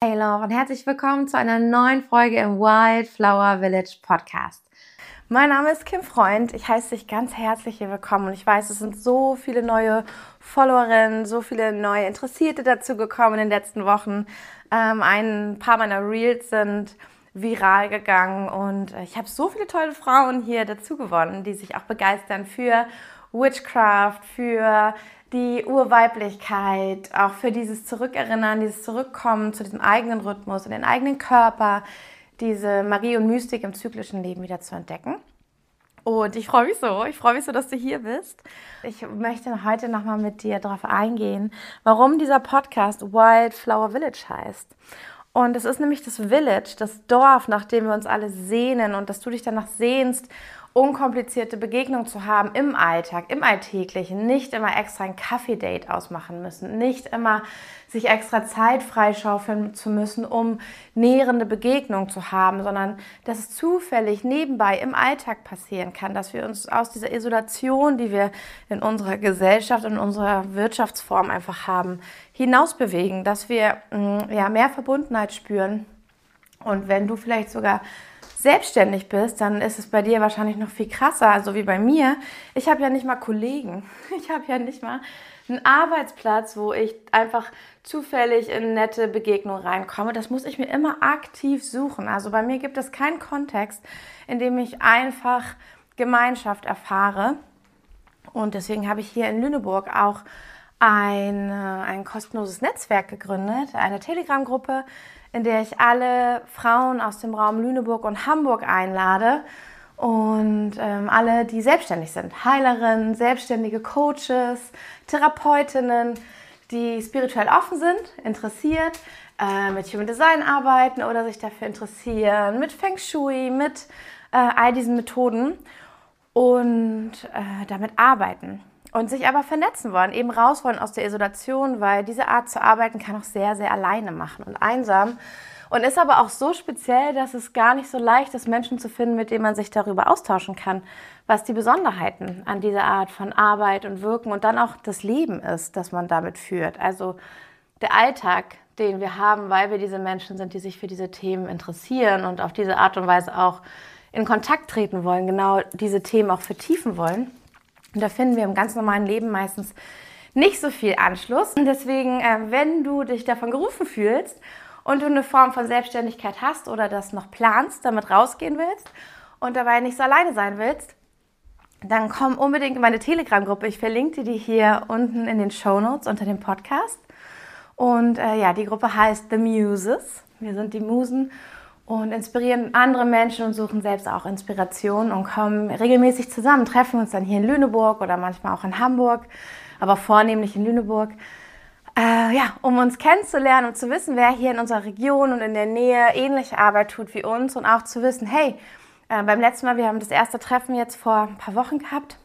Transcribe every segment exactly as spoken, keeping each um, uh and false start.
Hey Love und herzlich willkommen zu einer neuen Folge im Wildflower Village Podcast. Mein Name ist Kim Freund, ich heiße dich ganz herzlich hier willkommen und ich weiß, es sind so viele neue Followerinnen, so viele neue Interessierte dazu gekommen in den letzten Wochen. Ähm, ein paar meiner Reels sind viral gegangen und ich habe so viele tolle Frauen hier dazu gewonnen, die sich auch begeistern für Witchcraft, für die Urweiblichkeit, auch für dieses Zurückerinnern, dieses Zurückkommen zu diesem eigenen Rhythmus, in den eigenen Körper, diese Magie und Mystik im zyklischen Leben wieder zu entdecken. Und ich freue mich so, ich freue mich so, dass du hier bist. Ich möchte heute nochmal mit dir darauf eingehen, warum dieser Podcast Wildflower Village heißt. Und es ist nämlich das Village, das Dorf, nach dem wir uns alle sehnen und dass du dich danach sehnst, unkomplizierte Begegnungen zu haben im Alltag, im Alltäglichen, nicht immer extra ein Kaffee-Date ausmachen müssen, nicht immer sich extra Zeit freischaufeln zu müssen, um nährende Begegnungen zu haben, sondern dass es zufällig nebenbei im Alltag passieren kann, dass wir uns aus dieser Isolation, die wir in unserer Gesellschaft und in unserer Wirtschaftsform einfach haben, hinausbewegen, dass wir ja, mehr Verbundenheit spüren. Und wenn du vielleicht sogar selbstständig bist, dann ist es bei dir wahrscheinlich noch viel krasser, also wie bei mir. Ich habe ja nicht mal Kollegen. Ich habe ja nicht mal einen Arbeitsplatz, wo ich einfach zufällig in nette Begegnungen reinkomme. Das muss ich mir immer aktiv suchen. Also bei mir gibt es keinen Kontext, in dem ich einfach Gemeinschaft erfahre. Und deswegen habe ich hier in Lüneburg auch ein, ein kostenloses Netzwerk gegründet, eine Telegram-Gruppe, in der ich alle Frauen aus dem Raum Lüneburg und Hamburg einlade und ähm, alle, die selbstständig sind, Heilerinnen, selbstständige Coaches, Therapeutinnen, die spirituell offen sind, interessiert, äh, mit Human Design arbeiten oder sich dafür interessieren, mit Feng Shui, mit äh, all diesen Methoden und äh, damit arbeiten. Und sich aber vernetzen wollen, eben raus wollen aus der Isolation, weil diese Art zu arbeiten kann auch sehr, sehr alleine machen und einsam. Und ist aber auch so speziell, dass es gar nicht so leicht ist, Menschen zu finden, mit denen man sich darüber austauschen kann, was die Besonderheiten an dieser Art von Arbeit und Wirken und dann auch das Leben ist, das man damit führt. Also der Alltag, den wir haben, weil wir diese Menschen sind, die sich für diese Themen interessieren und auf diese Art und Weise auch in Kontakt treten wollen, genau diese Themen auch vertiefen wollen. Und da finden wir im ganz normalen Leben meistens nicht so viel Anschluss. Und deswegen, äh, wenn du dich davon gerufen fühlst und du eine Form von Selbstständigkeit hast oder das noch planst, damit rausgehen willst und dabei nicht so alleine sein willst, dann komm unbedingt in meine Telegram-Gruppe. Ich verlinke dir die hier unten in den Shownotes unter dem Podcast. Und äh, ja, die Gruppe heißt The Muses. Wir sind die Musen und inspirieren andere Menschen und suchen selbst auch Inspiration und kommen regelmäßig zusammen, treffen uns dann hier in Lüneburg oder manchmal auch in Hamburg, aber vornehmlich in Lüneburg, äh, ja, um uns kennenzulernen und zu wissen, wer hier in unserer Region und in der Nähe ähnliche Arbeit tut wie uns und auch zu wissen, hey, äh, beim letzten Mal, wir haben das erste Treffen jetzt vor ein paar Wochen gehabt,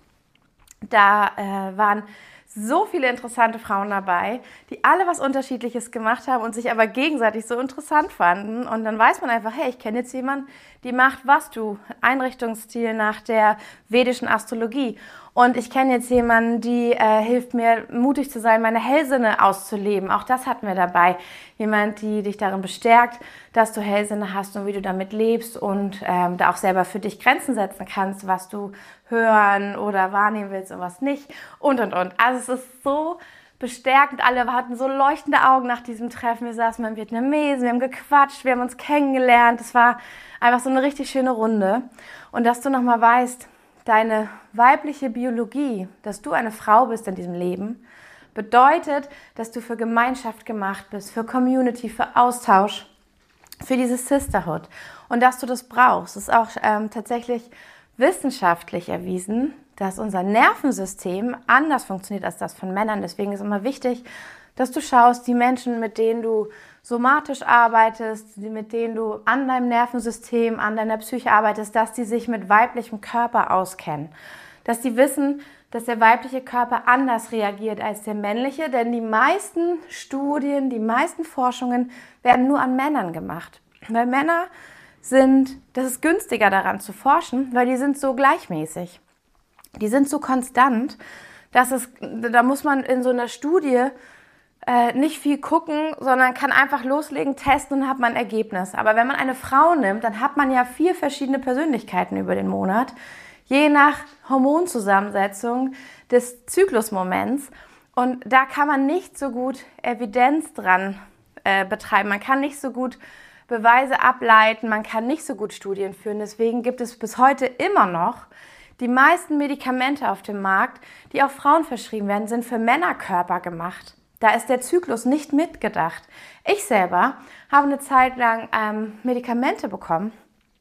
da äh, waren so viele interessante Frauen dabei, die alle was Unterschiedliches gemacht haben und sich aber gegenseitig so interessant fanden. Und dann weiß man einfach, hey, ich kenne jetzt jemanden, die macht Vastu, Einrichtungsstil nach der vedischen Astrologie. Und ich kenne jetzt jemanden, die äh, hilft mir, mutig zu sein, meine Hellsinne auszuleben. Auch das hatten wir dabei. Jemand, die dich darin bestärkt, dass du Hellsinne hast und wie du damit lebst und ähm, da auch selber für dich Grenzen setzen kannst, was du hören oder wahrnehmen willst und was nicht und, und, und. Also es ist so bestärkend. Alle hatten so leuchtende Augen nach diesem Treffen. Wir saßen beim Vietnamesen, wir haben gequatscht, wir haben uns kennengelernt. Es war einfach so eine richtig schöne Runde. Und dass du nochmal weißt, deine weibliche Biologie, dass du eine Frau bist in diesem Leben, bedeutet, dass du für Gemeinschaft gemacht bist, für Community, für Austausch, für dieses Sisterhood und dass du das brauchst. Es ist auch ähm, tatsächlich wissenschaftlich erwiesen, dass unser Nervensystem anders funktioniert als das von Männern. Deswegen ist immer wichtig, dass du schaust, die Menschen, mit denen du somatisch arbeitest, mit denen du an deinem Nervensystem, an deiner Psyche arbeitest, dass die sich mit weiblichem Körper auskennen. Dass die wissen, dass der weibliche Körper anders reagiert als der männliche, denn die meisten Studien, die meisten Forschungen werden nur an Männern gemacht. Weil Männer sind, das ist günstiger daran zu forschen, weil die sind so gleichmäßig. Die sind so konstant, dass es, da muss man in so einer Studie äh, nicht viel gucken, sondern kann einfach loslegen, testen und hat man ein Ergebnis. Aber wenn man eine Frau nimmt, dann hat man ja vier verschiedene Persönlichkeiten über den Monat, je nach Hormonzusammensetzung des Zyklusmoments. Und da kann man nicht so gut Evidenz dran äh, betreiben. Man kann nicht so gut Beweise ableiten, man kann nicht so gut Studien führen. Deswegen gibt es bis heute immer noch die meisten Medikamente auf dem Markt, die auch Frauen verschrieben werden, sind für Männerkörper gemacht. Da ist der Zyklus nicht mitgedacht. Ich selber habe eine Zeit lang ähm, Medikamente bekommen,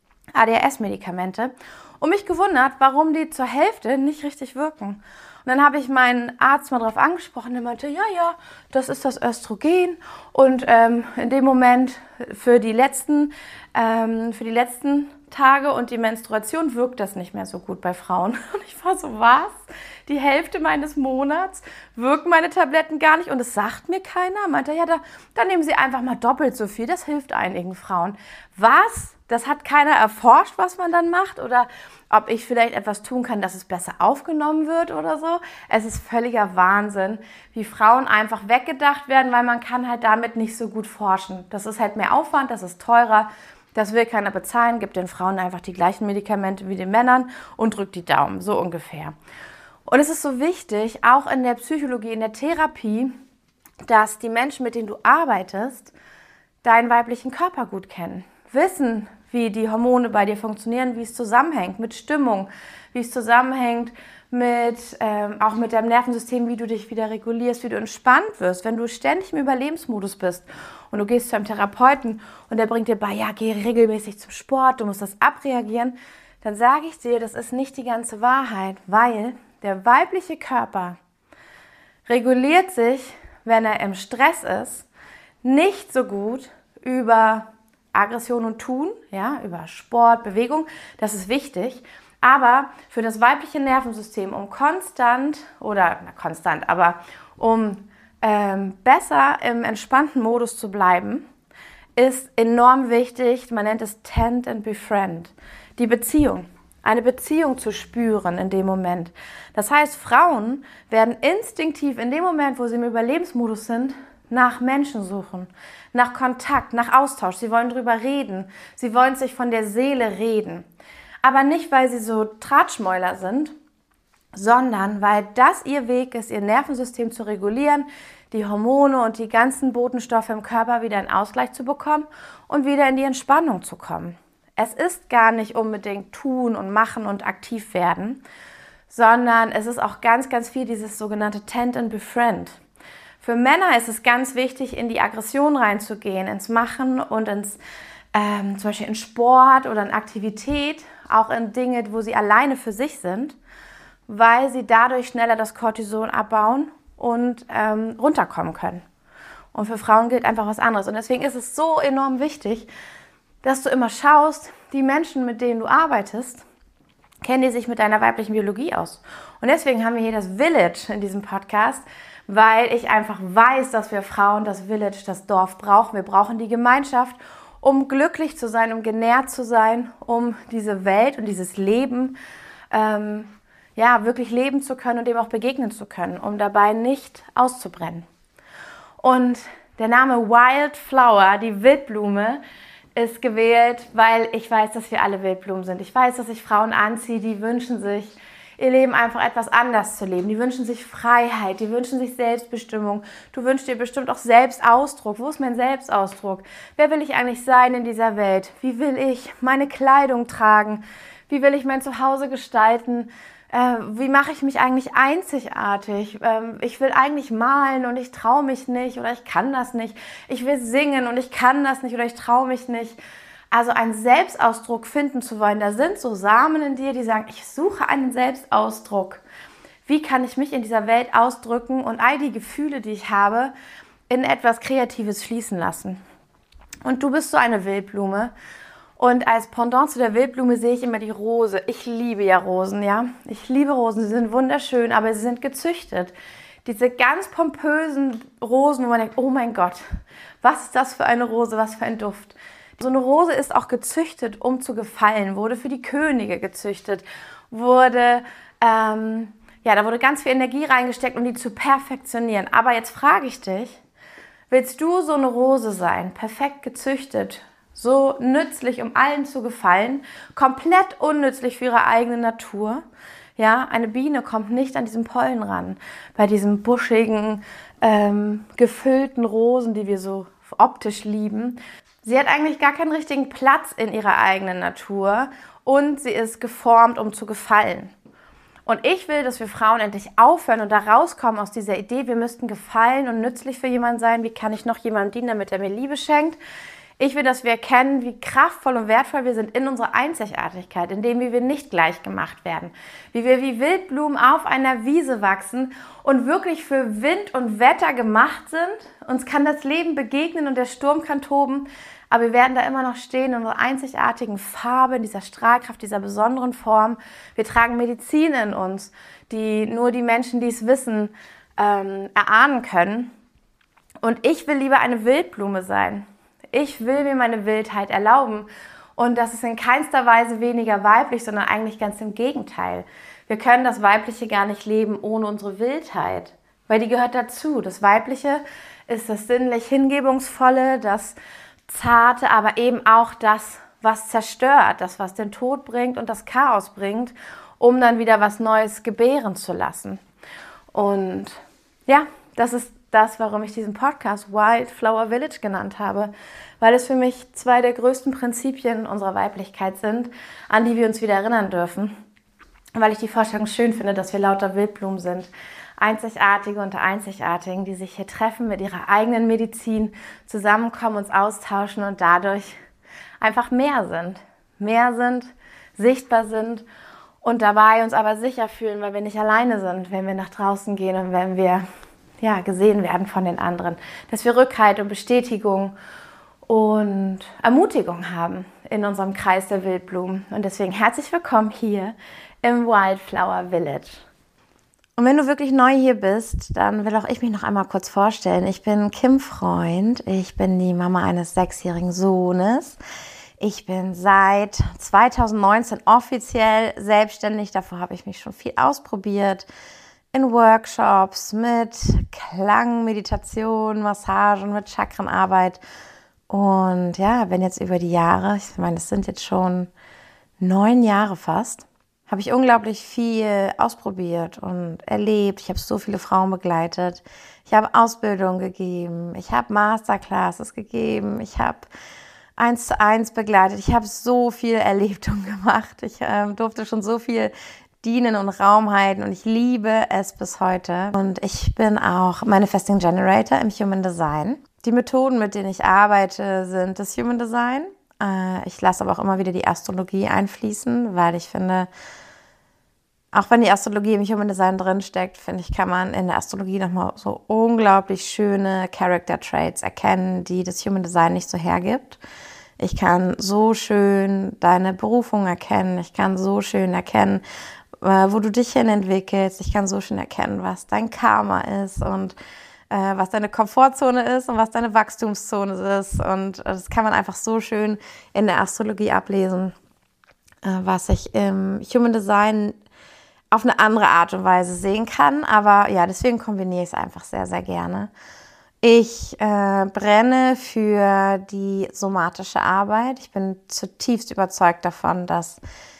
A D H S-Medikamente, und mich gewundert, warum die zur Hälfte nicht richtig wirken. Und dann habe ich meinen Arzt mal darauf angesprochen, der meinte, ja, ja, das ist das Östrogen. Und ähm, in dem Moment für die letzten, ähm, für die letzten Tage und die Menstruation wirkt das nicht mehr so gut bei Frauen. Und ich war so, was? Die Hälfte meines Monats wirken meine Tabletten gar nicht und es sagt mir keiner. Meinte er, ja, da, dann nehmen Sie einfach mal doppelt so viel, das hilft einigen Frauen. Was? Das hat keiner erforscht, was man dann macht oder ob ich vielleicht etwas tun kann, dass es besser aufgenommen wird oder so. Es ist völliger Wahnsinn, wie Frauen einfach weggedacht werden, weil man kann halt damit nicht so gut forschen. Das ist halt mehr Aufwand, das ist teurer, das will keiner bezahlen, gibt den Frauen einfach die gleichen Medikamente wie den Männern und drückt die Daumen, so ungefähr. Und es ist so wichtig, auch in der Psychologie, in der Therapie, dass die Menschen, mit denen du arbeitest, deinen weiblichen Körper gut kennen, wissen, wie die Hormone bei dir funktionieren, wie es zusammenhängt mit Stimmung, wie es zusammenhängt mit, ähm, auch mit deinem Nervensystem, wie du dich wieder regulierst, wie du entspannt wirst. Wenn du ständig im Überlebensmodus bist und du gehst zu einem Therapeuten und der bringt dir bei, ja, geh regelmäßig zum Sport, du musst das abreagieren, dann sage ich dir, das ist nicht die ganze Wahrheit, weil der weibliche Körper reguliert sich, wenn er im Stress ist, nicht so gut über Aggression und Tun, ja, über Sport, Bewegung, das ist wichtig. Aber für das weibliche Nervensystem, um konstant, oder na, konstant, aber um ähm, besser im entspannten Modus zu bleiben, ist enorm wichtig, man nennt es Tend and Befriend, die Beziehung. Eine Beziehung zu spüren in dem Moment. Das heißt, Frauen werden instinktiv in dem Moment, wo sie im Überlebensmodus sind, nach Menschen suchen, nach Kontakt, nach Austausch. Sie wollen drüber reden. Sie wollen sich von der Seele reden. Aber nicht, weil sie so Tratschmäuler sind, sondern weil das ihr Weg ist, ihr Nervensystem zu regulieren, die Hormone und die ganzen Botenstoffe im Körper wieder in Ausgleich zu bekommen und wieder in die Entspannung zu kommen. Es ist gar nicht unbedingt tun und machen und aktiv werden, sondern es ist auch ganz, ganz viel dieses sogenannte Tend and Befriend. Für Männer ist es ganz wichtig, in die Aggression reinzugehen, ins Machen und ins, ähm, zum Beispiel in Sport oder in Aktivität, auch in Dinge, wo sie alleine für sich sind, weil sie dadurch schneller das Cortison abbauen und ähm, runterkommen können. Und für Frauen gilt einfach was anderes. Und deswegen ist es so enorm wichtig, dass du immer schaust, die Menschen, mit denen du arbeitest, kennen die sich mit deiner weiblichen Biologie aus. Und deswegen haben wir hier das Village in diesem Podcast, weil ich einfach weiß, dass wir Frauen das Village, das Dorf brauchen. Wir brauchen die Gemeinschaft, um glücklich zu sein, um genährt zu sein, um diese Welt und dieses Leben ähm, ja, wirklich leben zu können und dem auch begegnen zu können, um dabei nicht auszubrennen. Und der Name Wildflower, die Wildblume, ist gewählt, weil ich weiß, dass wir alle Wildblumen sind. Ich weiß, dass ich Frauen anziehe, die wünschen sich, ihr Leben einfach etwas anders zu leben. Die wünschen sich Freiheit, die wünschen sich Selbstbestimmung. Du wünschst dir bestimmt auch Selbstausdruck. Wo ist mein Selbstausdruck? Wer will ich eigentlich sein in dieser Welt? Wie will ich meine Kleidung tragen? Wie will ich mein Zuhause gestalten? Äh, wie mache ich mich eigentlich einzigartig? Ähm, ich will eigentlich malen und ich traue mich nicht oder ich kann das nicht. Ich will singen und ich kann das nicht oder ich traue mich nicht. Also einen Selbstausdruck finden zu wollen, da sind so Samen in dir, die sagen, ich suche einen Selbstausdruck. Wie kann ich mich in dieser Welt ausdrücken und all die Gefühle, die ich habe, in etwas Kreatives fließen lassen? Und du bist so eine Wildblume. Und als Pendant zu der Wildblume sehe ich immer die Rose. Ich liebe ja Rosen, ja. Ich liebe Rosen, sie sind wunderschön, aber sie sind gezüchtet. Diese ganz pompösen Rosen, wo man denkt, oh mein Gott, was ist das für eine Rose, was für ein Duft. So eine Rose ist auch gezüchtet, um zu gefallen, wurde für die Könige gezüchtet, wurde, ähm, ja, da wurde ganz viel Energie reingesteckt, um die zu perfektionieren. Aber jetzt frage ich dich, Willst du so eine Rose sein, perfekt gezüchtet, so nützlich, um allen zu gefallen, komplett unnützlich für ihre eigene Natur? Ja, eine Biene kommt nicht an diesen Pollen ran, bei diesen buschigen, ähm, gefüllten Rosen, die wir so optisch lieben. Sie hat eigentlich gar keinen richtigen Platz in ihrer eigenen Natur und sie ist geformt, um zu gefallen. Und ich will, dass wir Frauen endlich aufhören und da rauskommen aus dieser Idee, wir müssten gefallen und nützlich für jemanden sein. Wie kann ich noch jemandem dienen, damit er mir Liebe schenkt? Ich will, dass wir erkennen, wie kraftvoll und wertvoll wir sind in unserer Einzigartigkeit, in dem, wie wir nicht gleich gemacht werden, wie wir wie Wildblumen auf einer Wiese wachsen und wirklich für Wind und Wetter gemacht sind. Uns kann das Leben begegnen und der Sturm kann toben, aber wir werden da immer noch stehen in unserer einzigartigen Farbe, in dieser Strahlkraft, dieser besonderen Form. Wir tragen Medizin in uns, die nur die Menschen, die es wissen, ähm, erahnen können. Und ich will lieber eine Wildblume sein. Ich will mir meine Wildheit erlauben. Und das ist in keinster Weise weniger weiblich, sondern eigentlich ganz im Gegenteil. Wir können das Weibliche gar nicht leben ohne unsere Wildheit, weil die gehört dazu. Das Weibliche ist das sinnlich Hingebungsvolle, das Zarte, aber eben auch das, was zerstört, das, was den Tod bringt und das Chaos bringt, um dann wieder was Neues gebären zu lassen. Und ja, das ist das, warum ich diesen Podcast Wildflower Village genannt habe, weil es für mich zwei der größten Prinzipien unserer Weiblichkeit sind, an die wir uns wieder erinnern dürfen, weil ich die Vorstellung schön finde, dass wir lauter Wildblumen sind, Einzigartige unter Einzigartigen, die sich hier treffen mit ihrer eigenen Medizin, zusammenkommen, uns austauschen und dadurch einfach mehr sind, mehr sind, sichtbar sind und dabei uns aber sicher fühlen, weil wir nicht alleine sind, wenn wir nach draußen gehen und wenn wir ja, gesehen werden von den anderen, dass wir Rückhalt und Bestätigung und Ermutigung haben in unserem Kreis der Wildblumen. Und deswegen herzlich willkommen hier im Wildflower Village. Und wenn du wirklich neu hier bist, dann will auch ich mich noch einmal kurz vorstellen. Ich bin Kim Freund, ich bin die Mama eines sechsjährigen Sohnes. Ich bin seit zweitausendneunzehn offiziell selbstständig, davor habe ich mich schon viel ausprobiert. In Workshops mit Klang, Meditation, Massagen, mit Chakrenarbeit. Und ja, wenn jetzt über die Jahre, ich meine, das sind jetzt schon neun Jahre fast, habe ich unglaublich viel ausprobiert und erlebt. Ich habe so viele Frauen begleitet. Ich habe Ausbildung gegeben. Ich habe Masterclasses gegeben. Ich habe eins zu eins begleitet. Ich habe so viel erlebt und gemacht. Ich äh, durfte schon so viel dienen und Raum halten und ich liebe es bis heute. Und ich bin auch Manifesting Generator im Human Design. Die Methoden, mit denen ich arbeite, sind das Human Design. Ich lasse aber auch immer wieder die Astrologie einfließen, weil ich finde, auch wenn die Astrologie im Human Design drinsteckt, finde ich, kann man in der Astrologie nochmal so unglaublich schöne Character Traits erkennen, die das Human Design nicht so hergibt. Ich kann so schön deine Berufung erkennen. Ich kann so schön erkennen, wo du dich hin entwickelst. Ich kann so schön erkennen, was dein Karma ist und äh, was deine Komfortzone ist und was deine Wachstumszone ist. Und das kann man einfach so schön in der Astrologie ablesen, äh, was ich im Human Design auf eine andere Art und Weise sehen kann. Aber ja, deswegen kombiniere ich es einfach sehr, sehr gerne. Ich äh, brenne für die somatische Arbeit. Ich bin zutiefst überzeugt davon, dass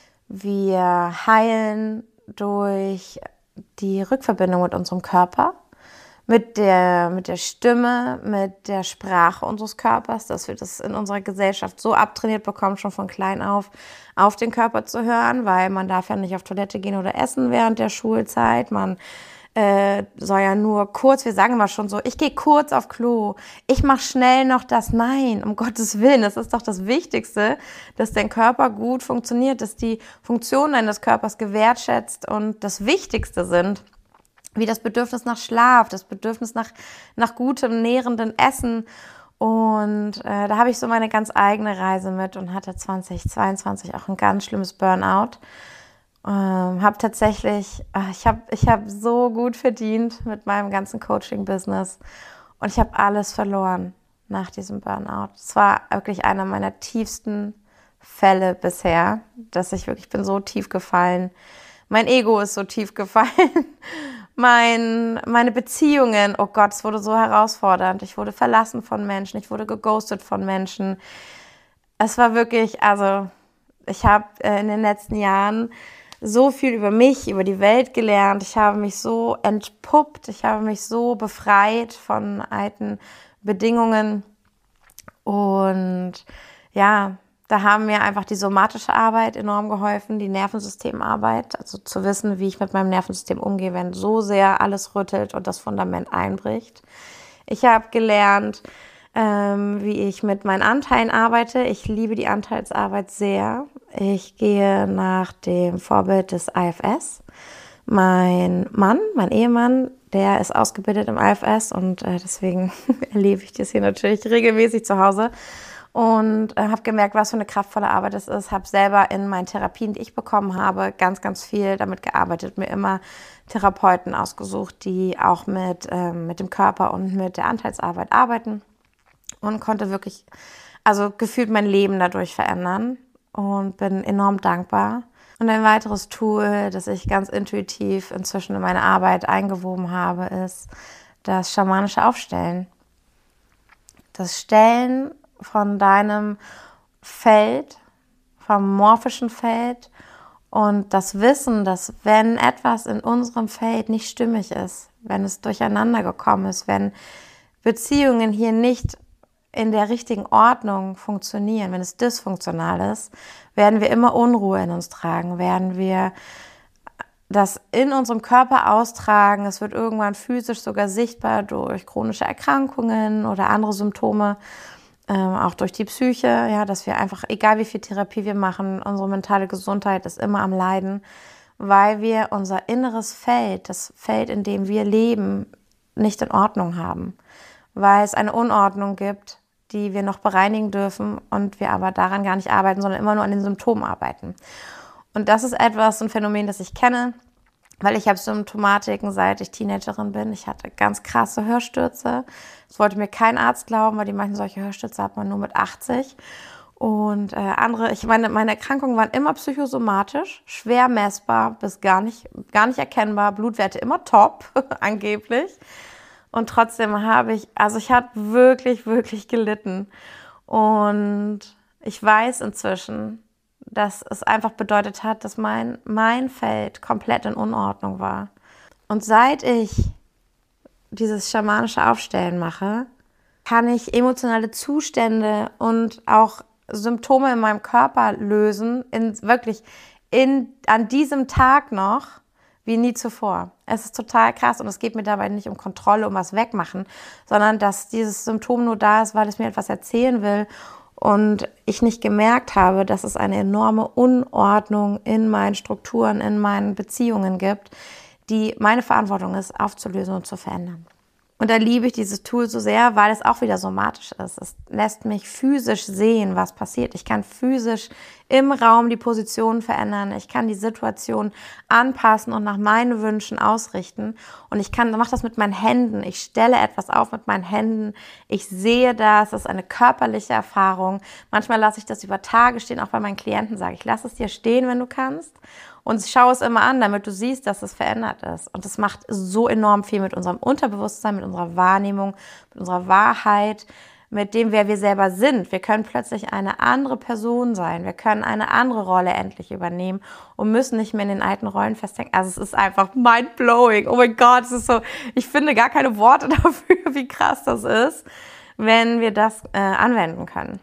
wir heilen durch die Rückverbindung mit unserem Körper, mit der, mit der Stimme, mit der Sprache unseres Körpers, dass wir das in unserer Gesellschaft so abtrainiert bekommen, schon von klein auf, auf den Körper zu hören, weil man darf ja nicht auf Toilette gehen oder essen während der Schulzeit. Man äh, soll ja nur kurz, wir sagen immer schon so, ich gehe kurz auf Klo, ich mache schnell noch das. Nein, um Gottes Willen, das ist doch das Wichtigste, dass dein Körper gut funktioniert, dass die Funktionen deines Körpers gewertschätzt und das Wichtigste sind, wie das Bedürfnis nach Schlaf, das Bedürfnis nach, nach gutem, nährenden Essen. Und äh, da habe ich so meine ganz eigene Reise mit und hatte zweitausendzweiundzwanzig auch ein ganz schlimmes Burnout. Ähm, habe tatsächlich, äh, ich habe ich hab so gut verdient mit meinem ganzen Coaching-Business und ich habe alles verloren nach diesem Burnout. Es war wirklich einer meiner tiefsten Fälle bisher, dass ich wirklich bin so tief gefallen. Mein Ego ist so tief gefallen mein, meine Beziehungen, oh Gott, es wurde so herausfordernd. Ich wurde verlassen von Menschen, ich wurde geghostet von Menschen. Es war wirklich, also ich habe äh, in den letzten Jahren so viel über mich, über die Welt gelernt. Ich habe mich so entpuppt, ich habe mich so befreit von alten Bedingungen. Und ja, da haben mir einfach die somatische Arbeit enorm geholfen, die Nervensystemarbeit, also zu wissen, wie ich mit meinem Nervensystem umgehe, wenn so sehr alles rüttelt und das Fundament einbricht. Ich habe gelernt, ähm, wie ich mit meinen Anteilen arbeite. Ich liebe die Anteilsarbeit sehr. Ich gehe nach dem Vorbild des I F S. Mein Mann, mein Ehemann, der ist ausgebildet im I F S und äh, deswegen erlebe ich das hier natürlich regelmäßig zu Hause und äh, habe gemerkt, was für eine kraftvolle Arbeit es ist. Habe selber in meinen Therapien, die ich bekommen habe, ganz, ganz viel damit gearbeitet, mir immer Therapeuten ausgesucht, die auch mit, ähm, mit dem Körper und mit der Anteilsarbeit arbeiten und konnte wirklich, also gefühlt mein Leben dadurch verändern und bin enorm dankbar. Und ein weiteres Tool, das ich ganz intuitiv inzwischen in meine Arbeit eingewoben habe, ist das schamanische Aufstellen. Das Stellen von deinem Feld, vom morphischen Feld und das Wissen, dass wenn etwas in unserem Feld nicht stimmig ist, wenn es durcheinander gekommen ist, wenn Beziehungen hier nicht in der richtigen Ordnung funktionieren, wenn es dysfunktional ist, werden wir immer Unruhe in uns tragen, werden wir das in unserem Körper austragen. Es wird irgendwann physisch sogar sichtbar durch chronische Erkrankungen oder andere Symptome, ähm, auch durch die Psyche, ja, dass wir einfach, egal wie viel Therapie wir machen, unsere mentale Gesundheit ist immer am Leiden, weil wir unser inneres Feld, das Feld, in dem wir leben, nicht in Ordnung haben, weil es eine Unordnung gibt, die wir noch bereinigen dürfen und wir aber daran gar nicht arbeiten, sondern immer nur an den Symptomen arbeiten. Und das ist etwas, ein Phänomen, das ich kenne, weil ich habe Symptomatiken, seit ich Teenagerin bin. Ich hatte ganz krasse Hörstürze. Das wollte mir kein Arzt glauben, weil die meinten, solche Hörstürze hat man nur mit achtzig. Und äh, andere, ich meine, meine Erkrankungen waren immer psychosomatisch, schwer messbar bis gar nicht, gar nicht erkennbar, Blutwerte immer top, angeblich. Und trotzdem habe ich, also ich habe wirklich, wirklich gelitten. Und ich weiß inzwischen, dass es einfach bedeutet hat, dass mein, mein Feld komplett in Unordnung war. Und seit ich dieses schamanische Aufstellen mache, kann ich emotionale Zustände und auch Symptome in meinem Körper lösen, in, wirklich in, an diesem Tag noch, wie nie zuvor. Es ist total krass und es geht mir dabei nicht um Kontrolle, um was wegmachen, sondern dass dieses Symptom nur da ist, weil es mir etwas erzählen will und ich nicht gemerkt habe, dass es eine enorme Unordnung in meinen Strukturen, in meinen Beziehungen gibt, die meine Verantwortung ist, aufzulösen und zu verändern. Und da liebe ich dieses Tool so sehr, weil es auch wieder somatisch ist. Es lässt mich physisch sehen, was passiert. Ich kann physisch im Raum die Position verändern. Ich kann die Situation anpassen und nach meinen Wünschen ausrichten. Und ich kann, mache das mit meinen Händen. Ich stelle etwas auf mit meinen Händen. Ich sehe das. Das ist eine körperliche Erfahrung. Manchmal lasse ich das über Tage stehen, auch bei meinen Klienten sage ich, lass es dir stehen, wenn du kannst. Und schau es immer an, damit du siehst, dass es verändert ist. Und das macht so enorm viel mit unserem Unterbewusstsein, mit unserer Wahrnehmung, mit unserer Wahrheit, mit dem, wer wir selber sind. Wir können plötzlich eine andere Person sein. Wir können eine andere Rolle endlich übernehmen und müssen nicht mehr in den alten Rollen festhängen. Also es ist einfach mind-blowing. Oh mein Gott, es ist so, ich finde gar keine Worte dafür, wie krass das ist, wenn wir das äh, anwenden können.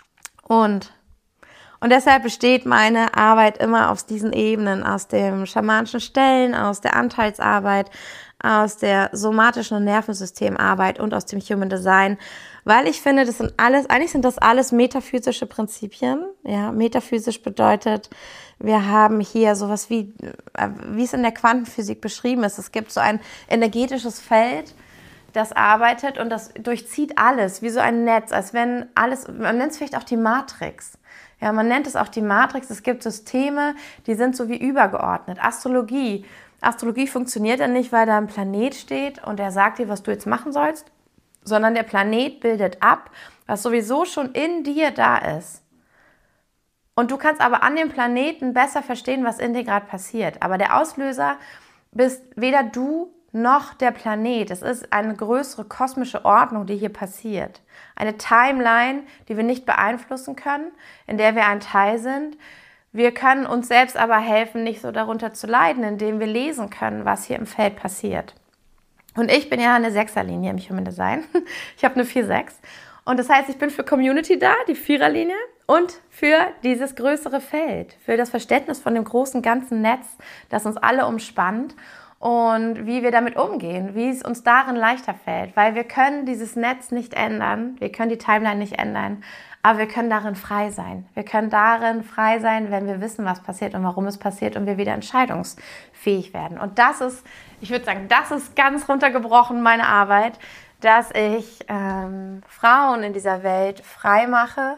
Und Und deshalb besteht meine Arbeit immer aus diesen Ebenen, aus dem schamanischen Stellen, aus der Anteilsarbeit, aus der somatischen und Nervensystemarbeit und aus dem Human Design, weil ich finde, das sind alles, eigentlich sind das alles metaphysische Prinzipien. Ja, metaphysisch bedeutet, wir haben hier sowas wie, wie es in der Quantenphysik beschrieben ist. Es gibt so ein energetisches Feld, das arbeitet und das durchzieht alles, wie so ein Netz, als wenn alles, man nennt es vielleicht auch die Matrix. Ja, man nennt es auch die Matrix. Es gibt Systeme, die sind so wie übergeordnet. Astrologie. Astrologie funktioniert ja nicht, weil da ein Planet steht und der sagt dir, was du jetzt machen sollst, sondern der Planet bildet ab, was sowieso schon in dir da ist. Und du kannst aber an dem Planeten besser verstehen, was in dir gerade passiert. Aber der Auslöser bist weder du noch der Planet. Es ist eine größere kosmische Ordnung, die hier passiert. Eine Timeline, die wir nicht beeinflussen können, in der wir ein Teil sind. Wir können uns selbst aber helfen, nicht so darunter zu leiden, indem wir lesen können, was hier im Feld passiert. Und ich bin ja eine Sechserlinie im Human Design. Ich habe eine vier sechs. Und das heißt, ich bin für Community da, die Viererlinie, und für dieses größere Feld, für das Verständnis von dem großen ganzen Netz, das uns alle umspannt und wie wir damit umgehen, wie es uns darin leichter fällt. Weil wir können dieses Netz nicht ändern, wir können die Timeline nicht ändern, aber wir können darin frei sein. Wir können darin frei sein, wenn wir wissen, was passiert und warum es passiert und wir wieder entscheidungsfähig werden. Und das ist, ich würde sagen, das ist ganz runtergebrochen meine Arbeit, dass ich ähm, Frauen in dieser Welt frei mache,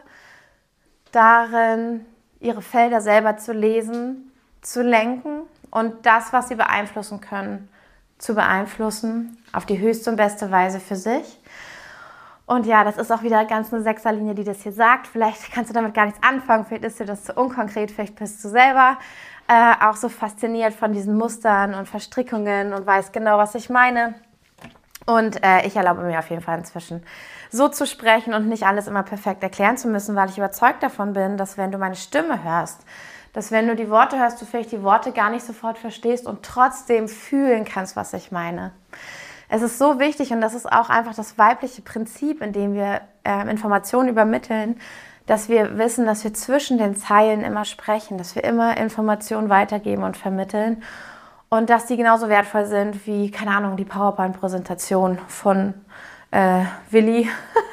darin ihre Felder selber zu lesen, zu lenken und das, was sie beeinflussen können, zu beeinflussen auf die höchste und beste Weise für sich. Und ja, das ist auch wieder ganz eine Sechserlinie, die das hier sagt. Vielleicht kannst du damit gar nichts anfangen, vielleicht ist dir das zu unkonkret, vielleicht bist du selber äh, auch so fasziniert von diesen Mustern und Verstrickungen und weißt genau, was ich meine. Und äh, ich erlaube mir auf jeden Fall inzwischen so zu sprechen und nicht alles immer perfekt erklären zu müssen, weil ich überzeugt davon bin, dass wenn du meine Stimme hörst, dass wenn du die Worte hörst, du vielleicht die Worte gar nicht sofort verstehst und trotzdem fühlen kannst, was ich meine. Es ist so wichtig und das ist auch einfach das weibliche Prinzip, in dem wir äh, Informationen übermitteln, dass wir wissen, dass wir zwischen den Zeilen immer sprechen, dass wir immer Informationen weitergeben und vermitteln. Und dass die genauso wertvoll sind wie, keine Ahnung, die PowerPoint-Präsentation von äh, Willi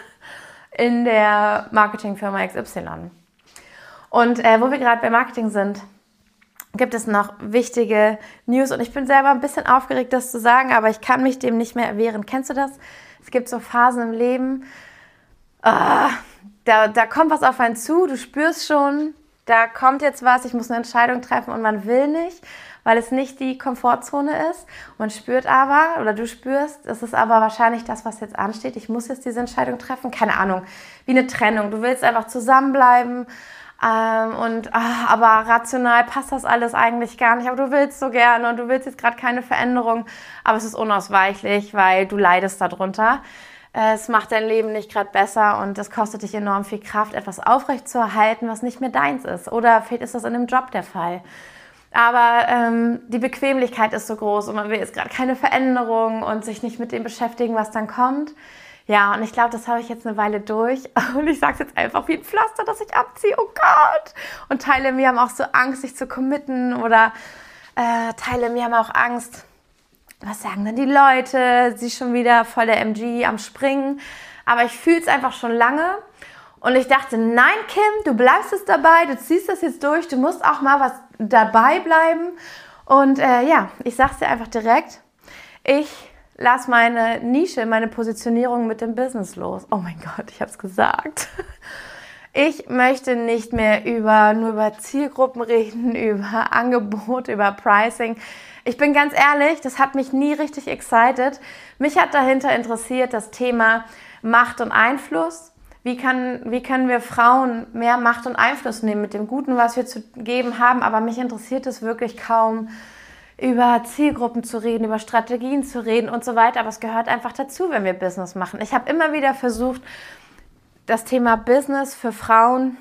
in der Marketingfirma X Y. Und äh, wo wir gerade bei Marketing sind, gibt es noch wichtige News. Und ich bin selber ein bisschen aufgeregt, das zu sagen, aber ich kann mich dem nicht mehr erwehren. Kennst du das? Es gibt so Phasen im Leben, ah, da, da kommt was auf einen zu, du spürst schon, da kommt jetzt was, ich muss eine Entscheidung treffen und man will nicht, weil es nicht die Komfortzone ist. Man spürt aber, oder du spürst, es ist aber wahrscheinlich das, was jetzt ansteht. Ich muss jetzt diese Entscheidung treffen. Keine Ahnung, wie eine Trennung. Du willst einfach zusammenbleiben ähm, und ach, aber rational passt das alles eigentlich gar nicht. Aber du willst so gerne und du willst jetzt gerade keine Veränderung. Aber es ist unausweichlich, weil du leidest darunter. Es macht dein Leben nicht gerade besser und es kostet dich enorm viel Kraft, etwas aufrechtzuerhalten, was nicht mehr deins ist. Oder vielleicht ist das in einem Job der Fall. Aber ähm, die Bequemlichkeit ist so groß und man will jetzt gerade keine Veränderung und sich nicht mit dem beschäftigen, was dann kommt. Ja, und ich glaube, das habe ich jetzt eine Weile durch. Und ich sage es jetzt einfach wie ein Pflaster, dass ich abziehe. Oh Gott! Und Teile mir haben auch so Angst, sich zu committen. Oder äh, Teile mir haben auch Angst, was sagen denn die Leute? Sie ist schon wieder voll der M G am Springen. Aber ich fühle es einfach schon lange. Und ich dachte, nein, Kim, du bleibst es dabei, du ziehst das jetzt durch, du musst auch mal was dabei bleiben. Und äh, ja, ich sag's dir einfach direkt, ich lasse meine Nische, meine Positionierung mit dem Business los. Oh mein Gott, ich habe es gesagt. Ich möchte nicht mehr über, nur über Zielgruppen reden, über Angebote, über Pricing. Ich bin ganz ehrlich, das hat mich nie richtig excited. Mich hat dahinter interessiert das Thema Macht und Einfluss. Wie, kann, wie können wir Frauen mehr Macht und Einfluss nehmen mit dem Guten, was wir zu geben haben? Aber mich interessiert es wirklich kaum, über Zielgruppen zu reden, über Strategien zu reden und so weiter. Aber es gehört einfach dazu, wenn wir Business machen. Ich habe immer wieder versucht, das Thema Business für Frauen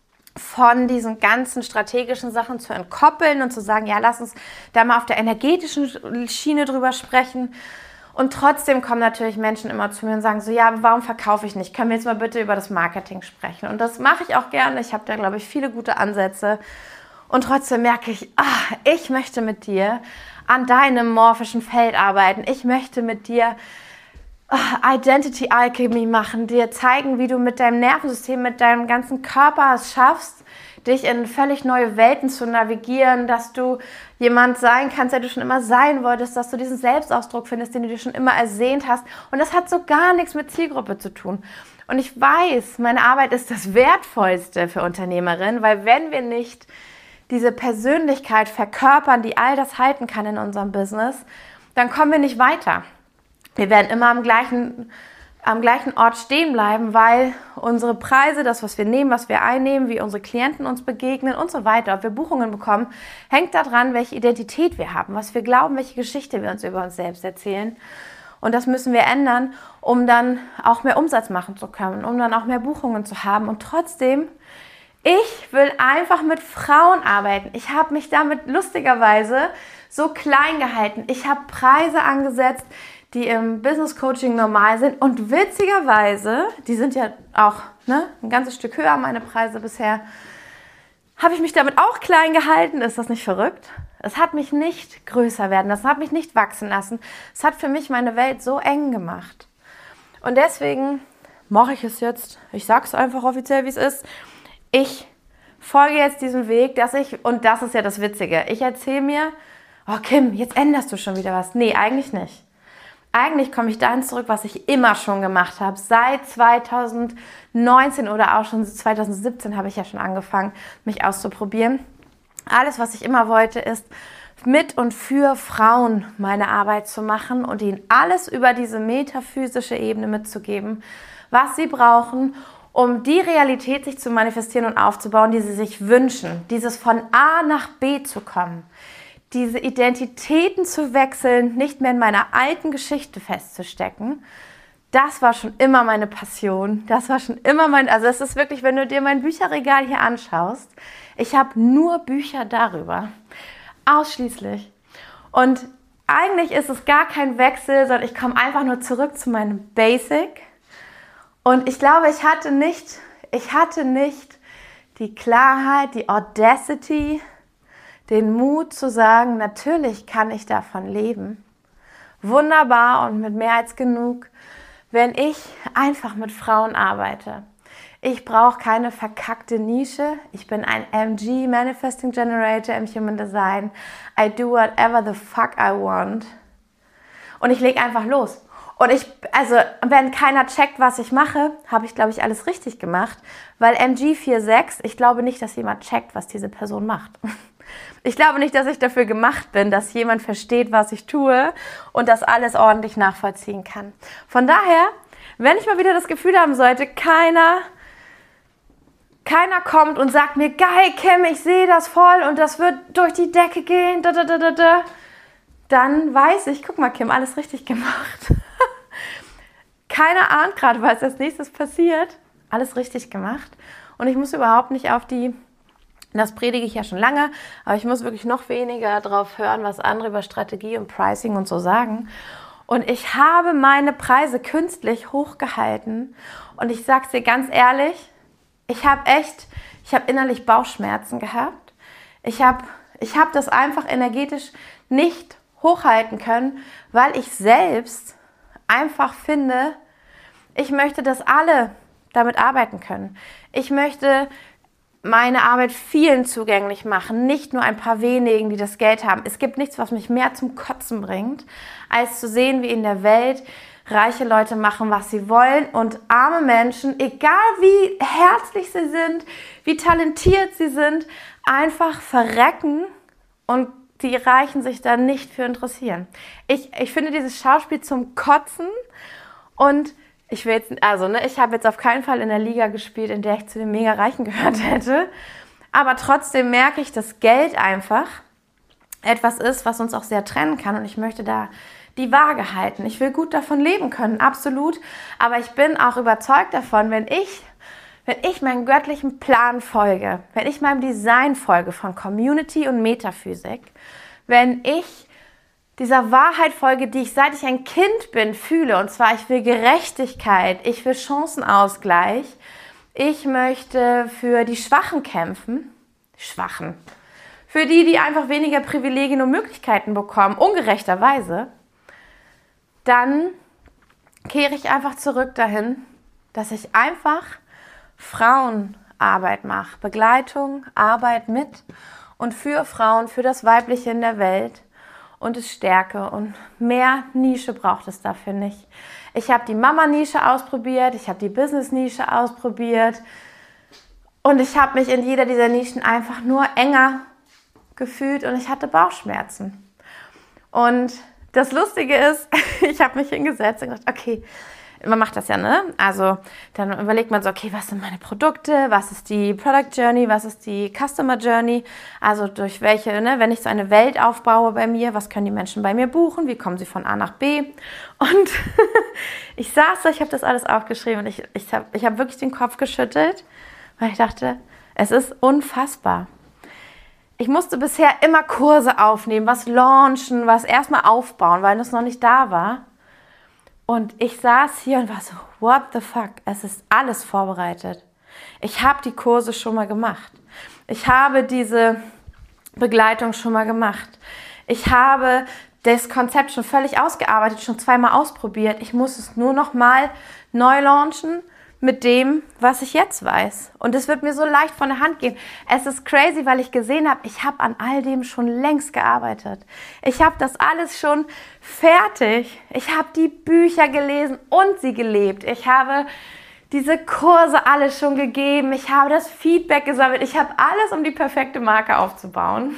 von diesen ganzen strategischen Sachen zu entkoppeln und zu sagen, ja, lass uns da mal auf der energetischen Schiene drüber sprechen. Und trotzdem kommen natürlich Menschen immer zu mir und sagen so, ja, warum verkaufe ich nicht? Können wir jetzt mal bitte über das Marketing sprechen? Und das mache ich auch gerne. Ich habe da, glaube ich, viele gute Ansätze. Und trotzdem merke ich, ah, ich möchte mit dir an deinem morphischen Feld arbeiten. Ich möchte mit dir ah, Identity Alchemy machen, dir zeigen, wie du mit deinem Nervensystem, mit deinem ganzen Körper es schaffst, dich in völlig neue Welten zu navigieren, dass du jemand sein kannst, der du schon immer sein wolltest, dass du diesen Selbstausdruck findest, den du dir schon immer ersehnt hast. Und das hat so gar nichts mit Zielgruppe zu tun. Und ich weiß, meine Arbeit ist das Wertvollste für Unternehmerinnen, weil wenn wir nicht diese Persönlichkeit verkörpern, die all das halten kann in unserem Business, dann kommen wir nicht weiter. Wir werden immer am gleichen am gleichen Ort stehen bleiben, weil unsere Preise, das, was wir nehmen, was wir einnehmen, wie unsere Klienten uns begegnen und so weiter, ob wir Buchungen bekommen, hängt daran, welche Identität wir haben, was wir glauben, welche Geschichte wir uns über uns selbst erzählen. Und das müssen wir ändern, um dann auch mehr Umsatz machen zu können, um dann auch mehr Buchungen zu haben. Und trotzdem, ich will einfach mit Frauen arbeiten. Ich habe mich damit lustigerweise so klein gehalten. Ich habe Preise angesetzt, die im Business Coaching normal sind. Und witzigerweise, die sind ja auch ne, ein ganzes Stück höher, meine Preise bisher, habe ich mich damit auch klein gehalten. Ist das nicht verrückt? Es hat mich nicht größer werden lassen, es hat mich nicht wachsen lassen. Es hat für mich meine Welt so eng gemacht. Und deswegen mache ich es jetzt. Ich sage es einfach offiziell, wie es ist. Ich folge jetzt diesem Weg, dass ich, und das ist ja das Witzige, ich erzähle mir, oh Kim, jetzt änderst du schon wieder was. Nee, eigentlich nicht. Eigentlich komme ich dahin zurück, was ich immer schon gemacht habe. Seit zweitausendneunzehn oder auch schon zweitausendsiebzehn habe ich ja schon angefangen, mich auszuprobieren. Alles, was ich immer wollte, ist, mit und für Frauen meine Arbeit zu machen und ihnen alles über diese metaphysische Ebene mitzugeben, was sie brauchen, um die Realität sich zu manifestieren und aufzubauen, die sie sich wünschen. Dieses von A nach B zu kommen. Diese Identitäten zu wechseln, nicht mehr in meiner alten Geschichte festzustecken, das war schon immer meine Passion. Das war schon immer mein, also es ist wirklich, wenn du dir mein Bücherregal hier anschaust, ich habe nur Bücher darüber. Ausschließlich. Und eigentlich ist es gar kein Wechsel, sondern ich komme einfach nur zurück zu meinem Basic. Und ich glaube, ich hatte nicht, ich hatte nicht die Klarheit, die Audacity, den Mut zu sagen, natürlich kann ich davon leben. Wunderbar und mit mehr als genug, wenn ich einfach mit Frauen arbeite. Ich brauche keine verkackte Nische. Ich bin ein M G, Manifesting Generator im Human Design. I do whatever the fuck I want. Und ich lege einfach los. Und ich, also, wenn keiner checkt, was ich mache, habe ich, glaube ich, alles richtig gemacht. Weil M G vier sechs, ich glaube nicht, dass jemand checkt, was diese Person macht. Ich glaube nicht, dass ich dafür gemacht bin, dass jemand versteht, was ich tue und das alles ordentlich nachvollziehen kann. Von daher, wenn ich mal wieder das Gefühl haben sollte, keiner, keiner kommt und sagt mir, geil, Kim, ich sehe das voll und das wird durch die Decke gehen, da, da, da, da, da, dann weiß ich, guck mal, Kim, alles richtig gemacht. Keiner ahnt gerade, was als nächstes passiert. Alles richtig gemacht. Und ich muss überhaupt nicht auf die, das predige ich ja schon lange, aber ich muss wirklich noch weniger drauf hören, was andere über Strategie und Pricing und so sagen. Und ich habe meine Preise künstlich hochgehalten. Und ich sag's dir ganz ehrlich, ich habe echt, ich habe innerlich Bauchschmerzen gehabt. Ich habe ich hab das einfach energetisch nicht hochhalten können, weil ich selbst einfach finde, ich möchte, dass alle damit arbeiten können. Ich möchte meine Arbeit vielen zugänglich machen, nicht nur ein paar wenigen, die das Geld haben. Es gibt nichts, was mich mehr zum Kotzen bringt, als zu sehen, wie in der Welt reiche Leute machen, was sie wollen und arme Menschen, egal wie herzlich sie sind, wie talentiert sie sind, einfach verrecken und die Reichen sich da nicht für interessieren. Ich, ich finde dieses Schauspiel zum Kotzen und ich will jetzt, also ne, ich habe jetzt auf keinen Fall in der Liga gespielt, in der ich zu den Mega-Reichen gehört hätte, aber trotzdem merke ich, dass Geld einfach etwas ist, was uns auch sehr trennen kann und ich möchte da die Waage halten. Ich will gut davon leben können, absolut, aber ich bin auch überzeugt davon, wenn ich Wenn ich meinem göttlichen Plan folge, wenn ich meinem Design folge von Community und Metaphysik, wenn ich dieser Wahrheit folge, die ich seit ich ein Kind bin fühle, und zwar ich will Gerechtigkeit, ich will Chancenausgleich, ich möchte für die Schwachen kämpfen, Schwachen, für die, die einfach weniger Privilegien und Möglichkeiten bekommen, ungerechterweise, dann kehre ich einfach zurück dahin, dass ich einfach Frauenarbeit mache, Begleitung, Arbeit mit und für Frauen, für das Weibliche in der Welt und es stärke und mehr Nische braucht es dafür nicht. Ich habe die Mama-Nische ausprobiert, ich habe die Business-Nische ausprobiert und ich habe mich in jeder dieser Nischen einfach nur enger gefühlt und ich hatte Bauchschmerzen. Und das Lustige ist, ich habe mich hingesetzt und gedacht, okay, man macht das ja, ne? Also dann überlegt man so, okay, was sind meine Produkte, was ist die Product Journey, was ist die Customer Journey, also durch welche, ne, wenn ich so eine Welt aufbaue bei mir, was können die Menschen bei mir buchen, wie kommen sie von A nach B? Und ich saß da, ich habe das alles aufgeschrieben und ich, ich habe ich hab wirklich den Kopf geschüttelt, weil ich dachte, es ist unfassbar. Ich musste bisher immer Kurse aufnehmen, was launchen, was erstmal aufbauen, weil das noch nicht da war. Und ich saß hier und war so, what the fuck, es ist alles vorbereitet. Ich habe die Kurse schon mal gemacht. Ich habe diese Begleitung schon mal gemacht. Ich habe das Konzept schon völlig ausgearbeitet, schon zweimal ausprobiert. Ich muss es nur noch mal neu launchen mit dem, was ich jetzt weiß. Und es wird mir so leicht von der Hand gehen. Es ist crazy, weil ich gesehen habe, ich habe an all dem schon längst gearbeitet. Ich habe das alles schon fertig. Ich habe die Bücher gelesen und sie gelebt. Ich habe diese Kurse alle schon gegeben. Ich habe das Feedback gesammelt. Ich habe alles, um die perfekte Marke aufzubauen.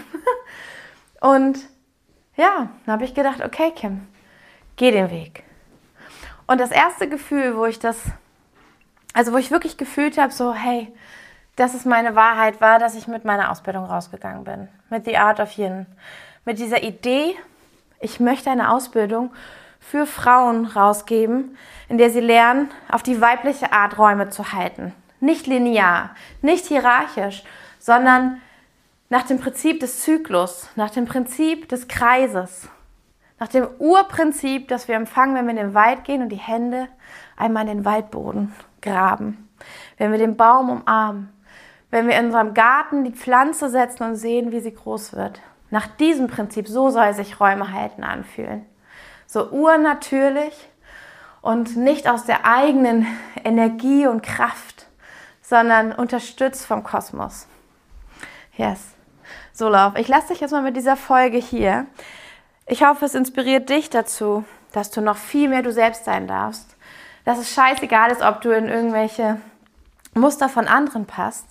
Und ja, dann habe ich gedacht, okay, Kim, geh den Weg. Und das erste Gefühl, wo ich das Also wo ich wirklich gefühlt habe, so hey, das ist meine Wahrheit, war, dass ich mit meiner Ausbildung rausgegangen bin. Mit The Art of Yin. Mit dieser Idee, ich möchte eine Ausbildung für Frauen rausgeben, in der sie lernen, auf die weibliche Art Räume zu halten. Nicht linear, nicht hierarchisch, sondern nach dem Prinzip des Zyklus, nach dem Prinzip des Kreises. Nach dem Urprinzip, das wir empfangen, wenn wir in den Wald gehen und die Hände einmal in den Waldboden graben. Wenn wir den Baum umarmen. Wenn wir in unserem Garten die Pflanze setzen und sehen, wie sie groß wird. Nach diesem Prinzip, so soll sich Räume halten anfühlen. So urnatürlich und nicht aus der eigenen Energie und Kraft, sondern unterstützt vom Kosmos. Yes. So, Love, ich lasse dich jetzt mal mit dieser Folge hier. Ich hoffe, es inspiriert dich dazu, dass du noch viel mehr du selbst sein darfst. Dass es scheißegal ist, ob du in irgendwelche Muster von anderen passt.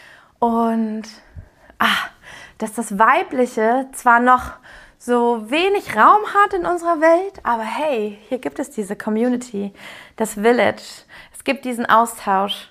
Und ah, dass das Weibliche zwar noch so wenig Raum hat in unserer Welt, aber hey, hier gibt es diese Community, das Village. Es gibt diesen Austausch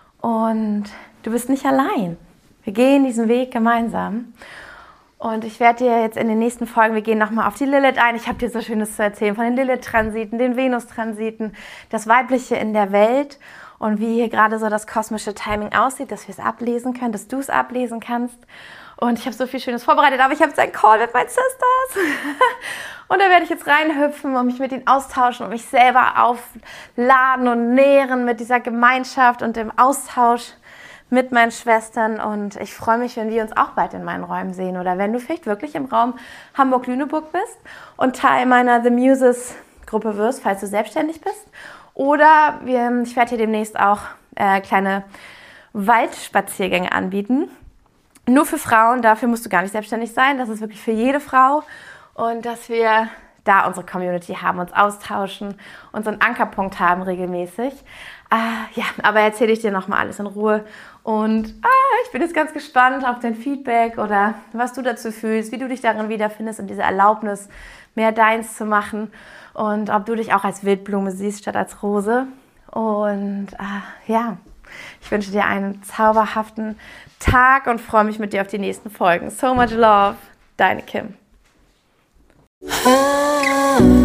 und du bist nicht allein. Wir gehen diesen Weg gemeinsam. Und ich werde dir jetzt in den nächsten Folgen, wir gehen nochmal auf die Lilith ein. Ich habe dir so Schönes zu erzählen von den Lilith-Transiten, den Venus-Transiten, das Weibliche in der Welt und wie hier gerade so das kosmische Timing aussieht, dass wir es ablesen können, dass du es ablesen kannst. Und ich habe so viel Schönes vorbereitet, aber ich habe jetzt einen Call mit meinen Sisters. Und da werde ich jetzt reinhüpfen und mich mit ihnen austauschen und mich selber aufladen und nähren mit dieser Gemeinschaft und dem Austausch mit meinen Schwestern. Und ich freue mich, wenn wir uns auch bald in meinen Räumen sehen oder wenn du vielleicht wirklich im Raum Hamburg-Lüneburg bist und Teil meiner The Muses Gruppe wirst, falls du selbstständig bist. Oder wir, ich werde hier demnächst auch äh, kleine Waldspaziergänge anbieten. Nur für Frauen, dafür musst du gar nicht selbstständig sein. Das ist wirklich für jede Frau. Und dass wir da unsere Community haben, uns austauschen, unseren Ankerpunkt haben regelmäßig. Ah, ja, aber erzähle ich dir nochmal alles in Ruhe. Und ah, ich bin jetzt ganz gespannt auf dein Feedback oder was du dazu fühlst, wie du dich darin wiederfindest und diese Erlaubnis, mehr deins zu machen. Und ob du dich auch als Wildblume siehst statt als Rose. Und ah, ja, ich wünsche dir einen zauberhaften Tag und freue mich mit dir auf die nächsten Folgen. So much love, deine Kim.